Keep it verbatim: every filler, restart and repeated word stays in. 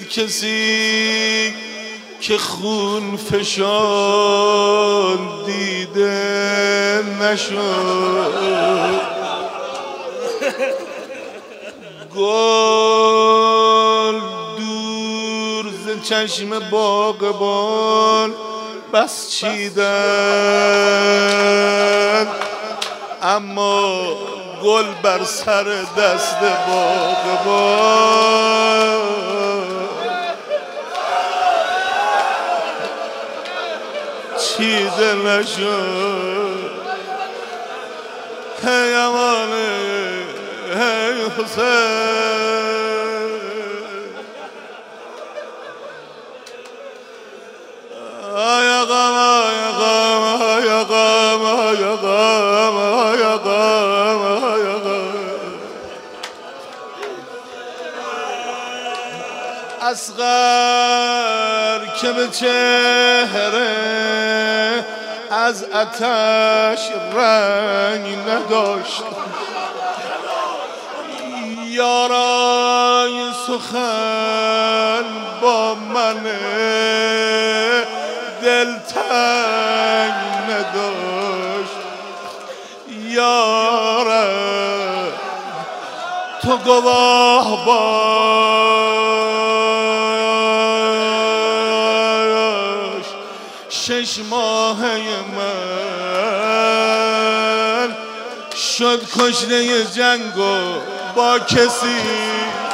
دید کسی که خون فشان دیده نشد. گل دور ز چشم باغبان بس چیدن، اما گل بر سر دست باغبان چیده نشد. هی امانه هی حسین، آی آقام آی آقام آی آقام آی آقام آی آقام آی آقام. اصغر که به چهره از آتش رنگ نداشت، یارای سخن با من دلتنگ نداشت. یارم تو گواه باش، شش ماهه من شد کشته جنگ و با کسی